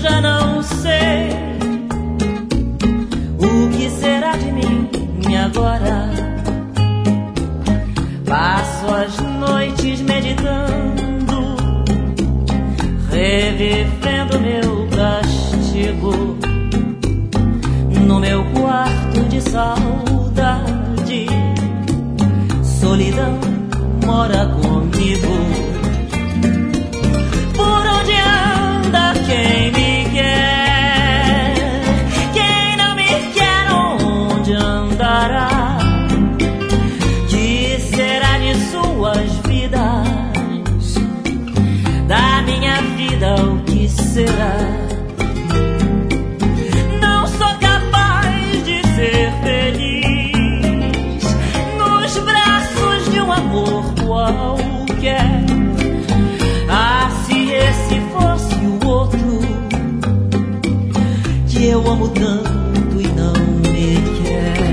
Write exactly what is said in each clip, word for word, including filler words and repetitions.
já não sei o que será de mim agora. Passo as noites meditando, revivendo meu castigo. No meu quarto de saudade, solidão mora comigo. Por onde anda quem me quer? Quem não me quer, onde andará? Que será de suas vidas? Da minha vida o que será? Não sou capaz de ser feliz nos braços de um amor qualquer. Ah, se esse fosse o outro que eu amo tanto e não me quer.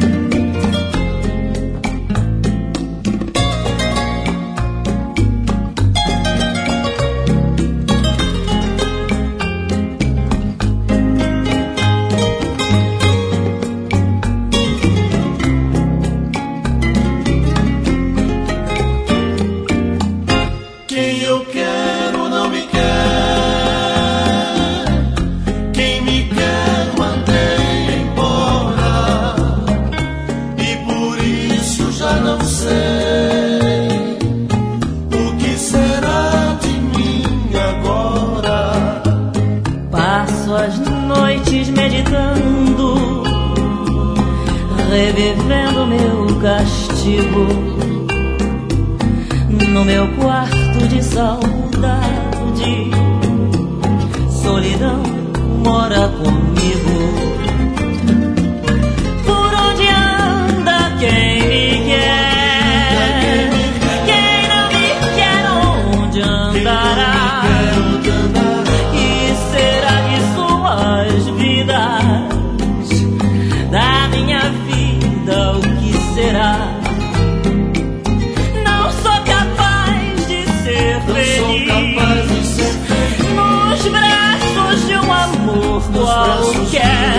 Meditando, revivendo meu castigo. No meu quarto de saudade, solidão mora comigo. Por onde anda quem me quer? Quem não me quer, onde andará? Da minha vida o que será? Não sou capaz de ser feliz nos braços de um amor qualquer.